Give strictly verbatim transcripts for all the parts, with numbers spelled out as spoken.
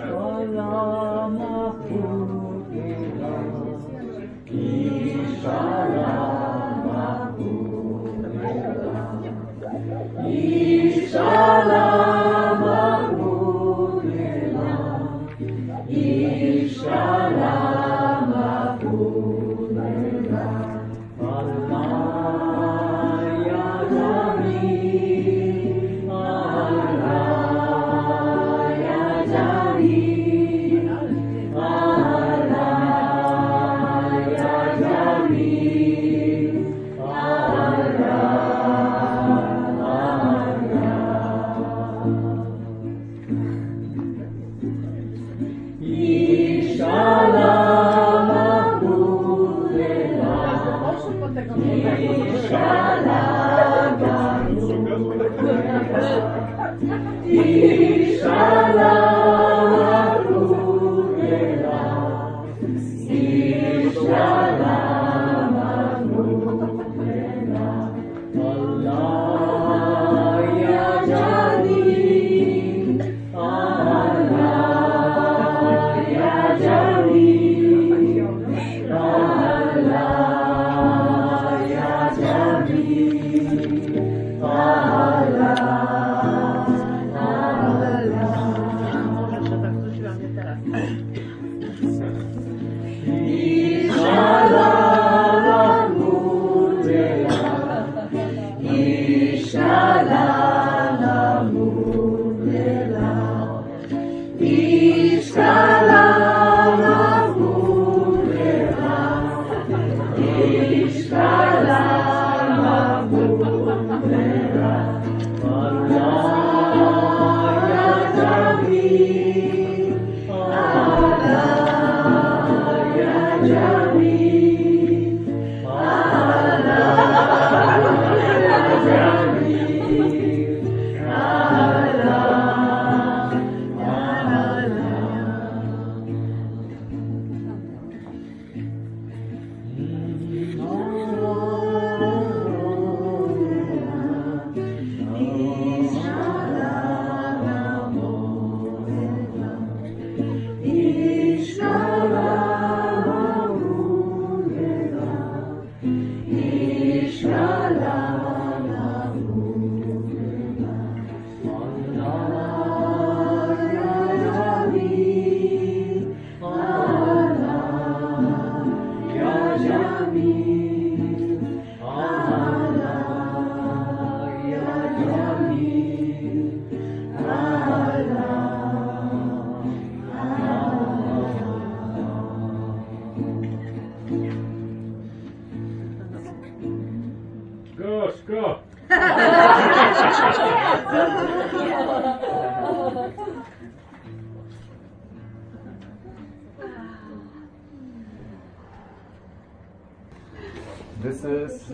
This is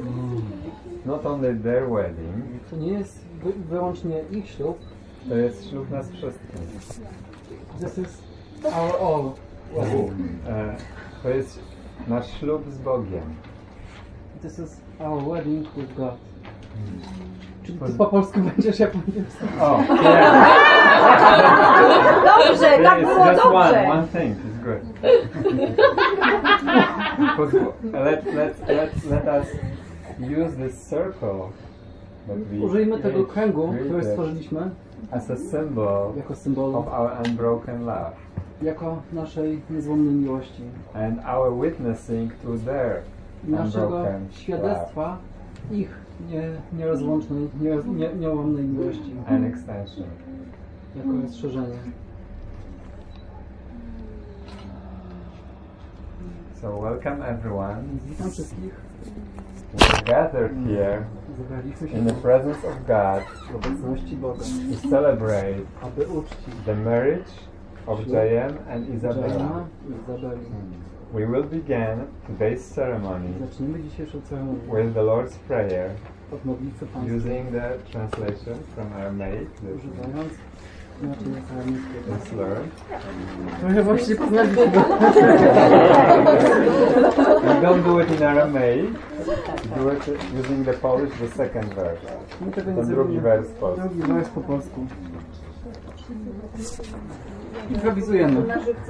not only their wedding. To nie jest wy wyłącznie ich ślub. To jest ślub nas wszystkich. This is our all wedding. E, to jest nasz ślub z Bogiem. This is our wedding with God. Hmm. Czy ty po polsku będziesz, ja po niemiecku? O, yeah. Dobrze, tak było just dobrze. One, one thing is good. let, let, let, let us use this circle that we Użyjmy tego kręgu, który stworzyliśmy as a symbol jako symbol of our unbroken love. Jako naszej niezłomnej miłości. And our witnessing to their naszego świadectwa ich nie, nierozłącznej, nie, nie, niełomnej miłości. An extension. Jako rozszerzenie. So welcome everyone. Witam wszystkich. We're gathered here in the presence of God w obecności Boga, to celebrate aby uczcić the marriage of J M and Isabella. We will begin today's ceremony with the Lord's Prayer, using the translation from Aramaic. Let's learn. We don't do it in Aramaic. We do it using the Polish, the second verse. Ten drugi wers po polsku. Improwizujemy.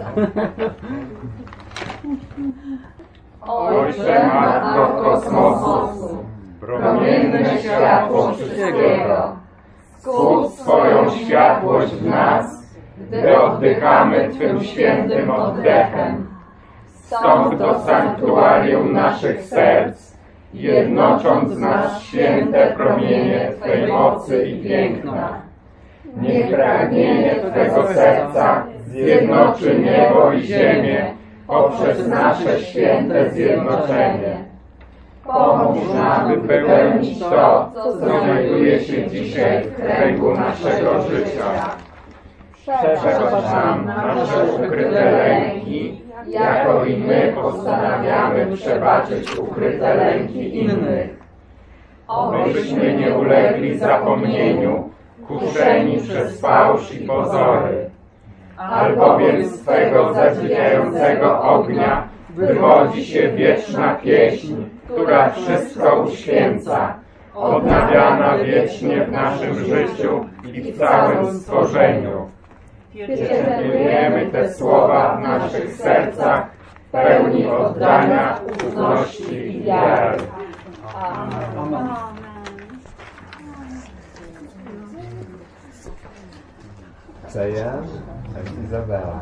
Ojcze, Matko Kosmosu, promienne światło wszystkiego, skup swoją światłość w nas, gdy oddychamy Twym świętym oddechem. Wstąp do sanktuarium naszych serc, jednocząc w nas święte promienie Twej mocy i piękna. Niech pragnienie Twego serca zjednoczy niebo i ziemię poprzez nasze święte zjednoczenie. Pomóż nam wypełnić to, co znajduje się dzisiaj w kręgu naszego życia. Przebacz nam nasze ukryte lęki, jako i my postanawiamy przebaczyć ukryte lęki innych. Obyśmy nie ulegli zapomnieniu, kuszeni przez fałsz i pozory. Albowiem z Twego zadziwiającego ognia wywodzi się wieczna pieśń, która wszystko uświęca, odnawiana wiecznie w naszym życiu i w całym stworzeniu. Pieczętujemy te słowa w naszych sercach, pełni oddania, ufności i wiary. Amen. Cheyenne and Isabella,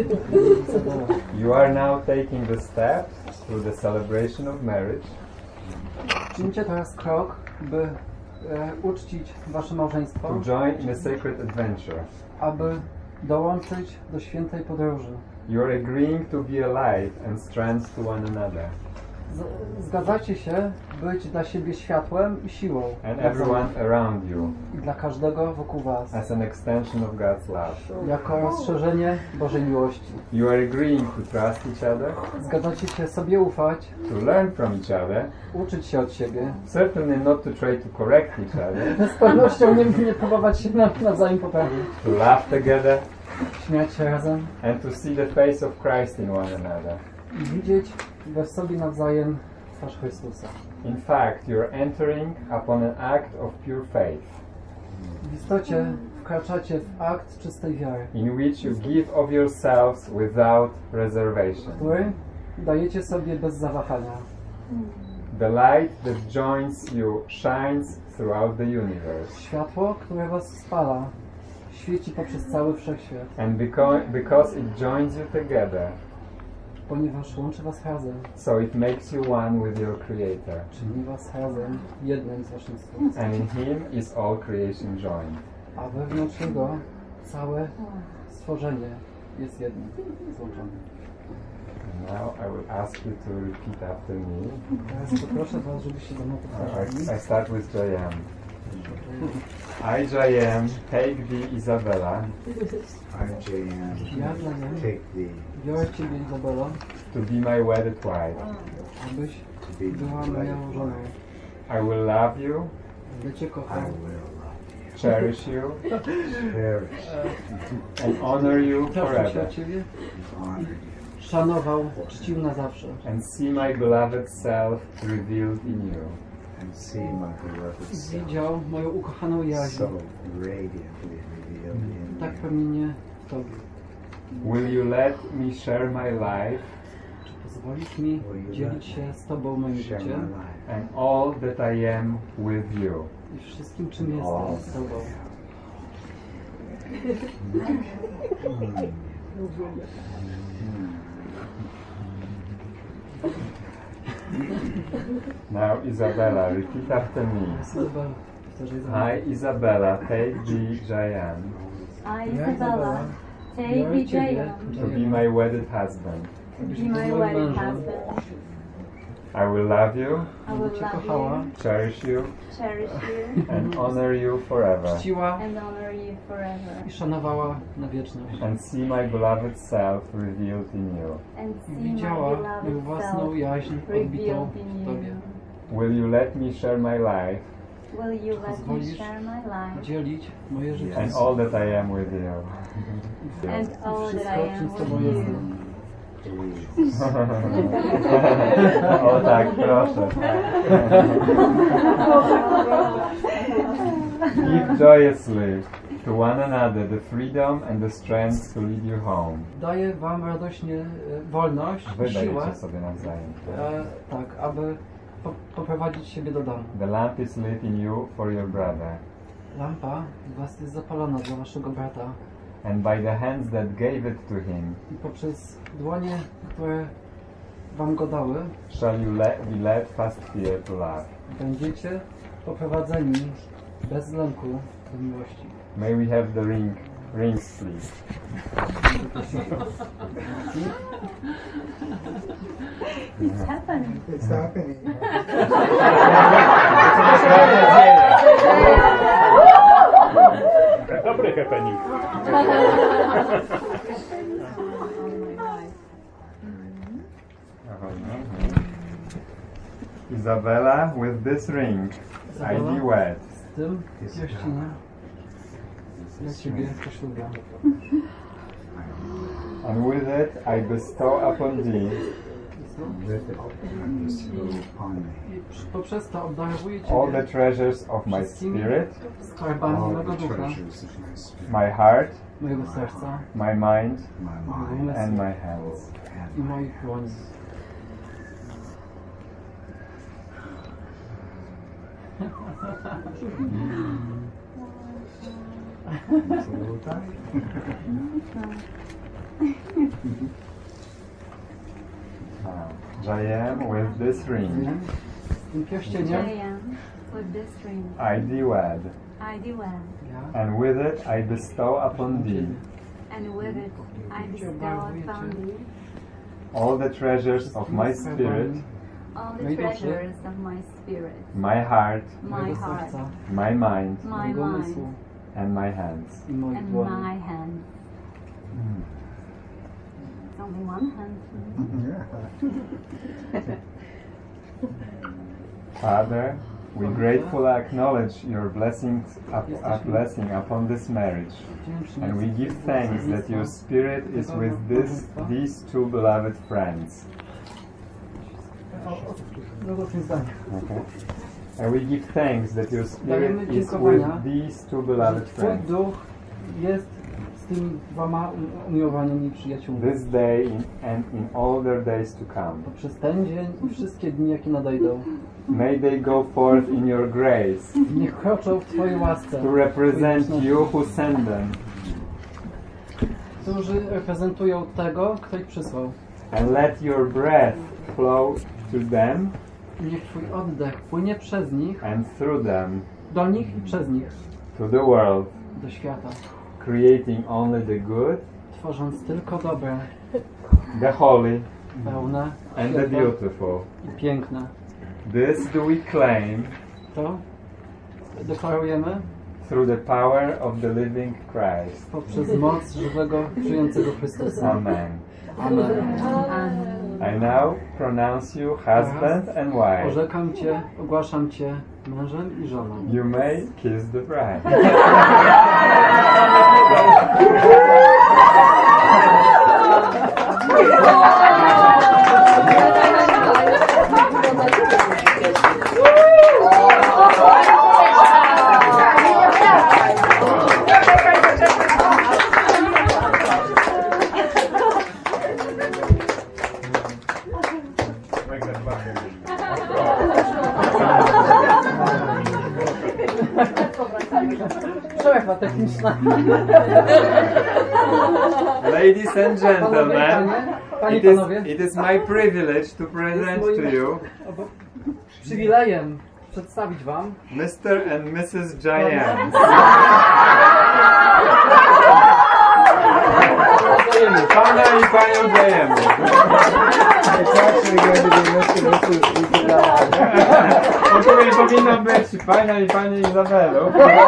you are now taking the steps through the celebration of marriage. Czyńcie teraz krok, by e, uczcić wasze małżeństwo, to join in a sacred adventure. Aby dołączyć do świętej podróży. You are agreeing to be a light and strength to one another. Zgadzacie się być dla siebie światłem i siłą. And everyone around you. I dla każdego wokół was. As an extension of God's love. Jako rozszerzenie Bożej miłości. You are agreeing to trust each other. Zgadzacie się sobie ufać. To learn from each other. Uczyć się od siebie. Certainly not to try to correct each other. Z pewnością nie, nie próbować się nawzajem poprawić. To laugh together. Śmiać się razem. And to see the face of Christ in one another. I widzieć we sobie nawzajem twarz Chrystusa. In fact, you're entering upon an act of pure faith. W istocie wkraczacie w akt czystej wiary. In which you give of yourselves without reservation. Który dajecie sobie bez zawahania. The light that joins you shines throughout the universe. Światło, które was spala, świeci poprzez cały wszechświat. And because, because it joins you together, ponieważ łączy was razem. So it makes you one with your Creator. Czyni was razem jednym z waszym Stwórcą. And in Him is all creation joined. A wewnątrz Niego całe stworzenie jest jednym, złączone. Now I will ask you to repeat after me. Teraz poproszę was, żebyście za mną powtarzali. I, I start with J M. I, J M, take thee, Isabella. I, J M, ja, J M, take thee, biorę ciebie, Izabela, to be my wedded wife. abyś była moją żoną. I will love you. Będę cię kochał. Cherish you. cherish, And honor you Troszczę się o forever. ciebie. honor you, Szanował, czcił na zawsze. And see my beloved self revealed in you. and see my beloved self Widział moją ukochaną jaźń. so radiantly revealed in Tak you. promienie w Tobie. Will you let me share my life Czy pozwolisz mi dzielić się z Tobą moim Share my życiem life. and all that I am with you? i wszystkim, czym jestem z Tobą? Now, Isabella, repeat after me. Izabela, powtarzaj za mną. I, Isabella, take thee, Jayan, I, Ja, Isabella, take biorę thee, Ciebie, Jayan, to be my wedded husband. abyś be był my moim wedded mężem. husband. I will love you, I will Cię love kochała, you, cherish you, cherish you, and honor you forever. czciła and honor you forever. i szanowała na wieczność. And see my beloved self revealed in you. And see my Widziała moją beloved własną self jaźń odbitą revealed in w Tobie. you. Will you let me share my life Will you let me Pozwolisz share my life dzielić moje życie and all that I am with you? and all that I wszystko, czym am z Tobą with you? jestem. Please. O tak, proszę. Give joyously. to one another the freedom and the strength to lead you home. Daję wam radośnie e, wolność i Wy siłę, dajecie sobie nawzajem. e, tak, aby po, poprowadzić siebie do domu. The lamp is lit in you for your brother, Lampa w was jest zapalona dla waszego brata and by the hands that gave it to him i poprzez dłonie, które wam go dały, shall you le be led past fear to love. będziecie poprowadzeni bez lęku do miłości. May we have the ring, rings please. It's happening. It's happening. Dobry happening. Isabella, with this ring, I Izabela, be wed, z tym pierścieniem dla ciebie poślubia. and with it I bestow upon thee With it, and bestow upon me I przy- poprzez to obdarowuję all the ciebie treasures of my wszystkimi spirit, skarbami all mego the ducha, treasures of my spirit, my heart, mojego serca my mind, my mojego mind, and umysłu my hands. i moich dłoni. It's a little tight. Uh, Jayam, with this ring, Z tym pierścieniem I am with this ring. I thee wed, I do well, ja and with it I bestow upon thee and with it I bestow upon thee all the treasures of my spirit, all the Mojego treasures of my spirit, my heart, my mojego heart, serca, my mind, my mojego umysłu mind, and my hands. i moich and dłoni. my hand. It's only one hand. Father, we gratefully acknowledge your blessings, up, up blessing upon this marriage, and we give thanks that your spirit is with this, these two beloved friends. Drugotne zdanie. Okay. And we give thanks that your spirit is with these two beloved Twój friends. duch jest z tymi dwoma um- umiłowanymi przyjaciółmi. This day in, and in all their days to come. Przez ten dzień i wszystkie dni, jakie nadejdą, May they go forth in your grace niech kroczą w Twojej łasce, to represent you who sent them, którzy reprezentują tego, kto ich przysłał. and let your breath flow to them I niech Twój oddech płynie przez nich, and through them do nich i przez nich, to the world, do świata, creating only the good, tworząc tylko dobre, the holy, pełne, and the światłe beautiful. i piękne. This do we claim To deklarujemy through the power of the living Christ. poprzez moc żywego, żyjącego Chrystusa. Amen. Amen. I now pronounce you husband and wife. Orzekam Cię, ogłaszam Cię mężem i żoną. You may kiss the bride. Przerwa techniczna. Ladies and gentlemen, Panie, it is, panowie, it is my privilege to present to you przywilejem przedstawić Wam Mister and Missus Giant. Pana i panią Jayemu. It's actually going to be Mister and Missus Isabella. Ogólnie powinno być pana i pani Izabelu.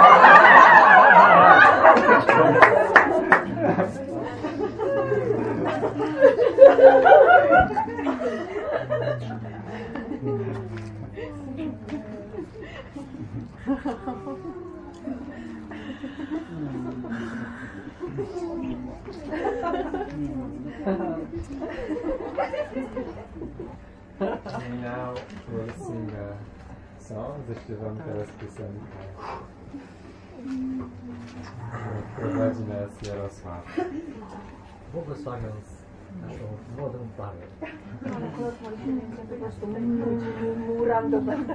And now we'll sing a song, zaśpiewam teraz piosenkę. Prowadzi nas Jarosław. Błogosławiąc naszą młodą parę. Po prostu muram do będę.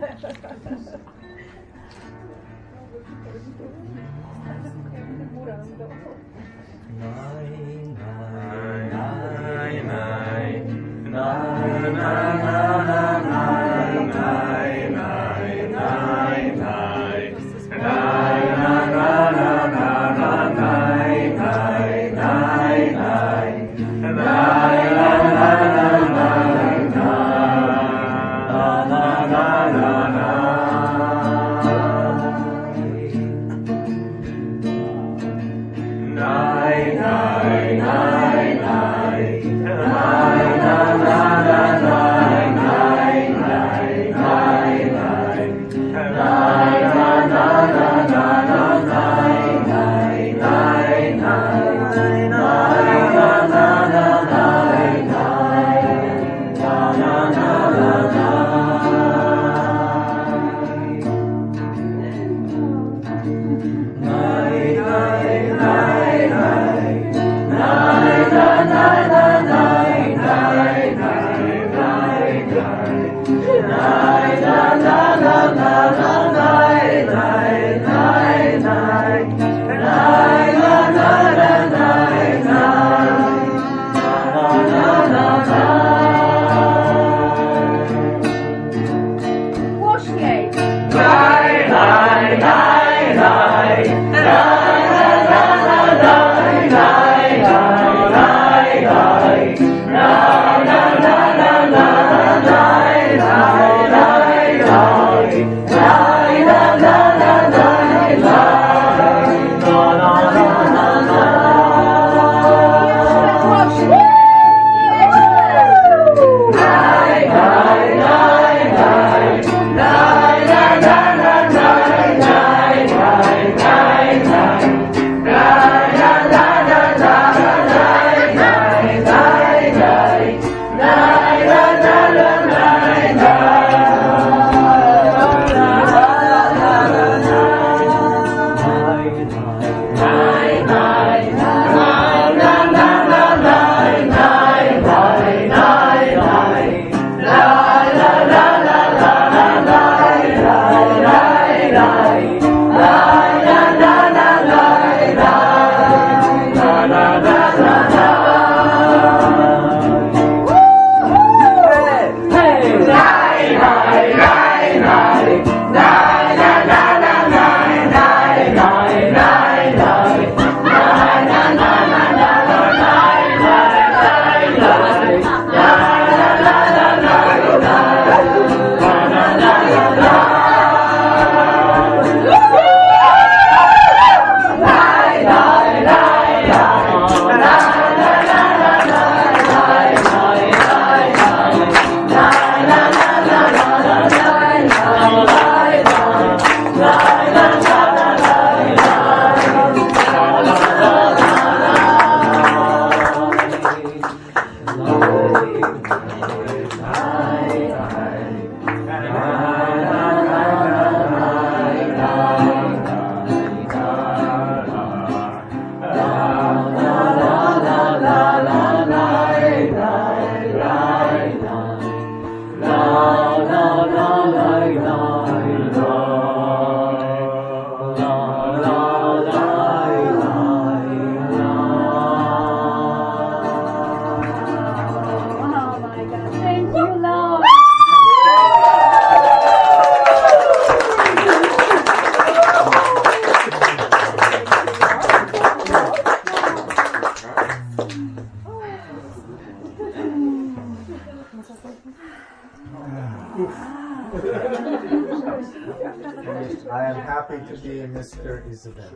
I am happy to be mister Isabel.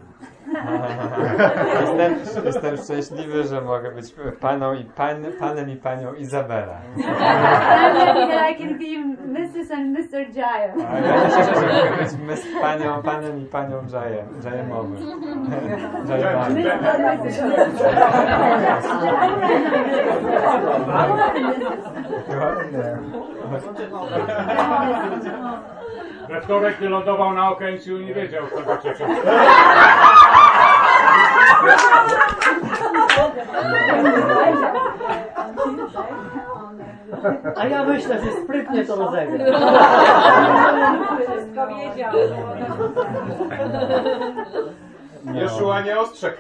Jestem, jestem szczęśliwy, że mogę być paną i pan, panem i panią Izabela. I'm happy that I can be missus and mister Jaya. A ja cieszę się, że mogę być mis, panią, panem i panią Jajem, Jajemowym. Jajemowym. We wtorek wylądował na Okęciu i nie wiedział, co go czeka. A ja myślę, że sprytnie to rozegra. Wszystko wiedział. Jeszua nie ostrzegł.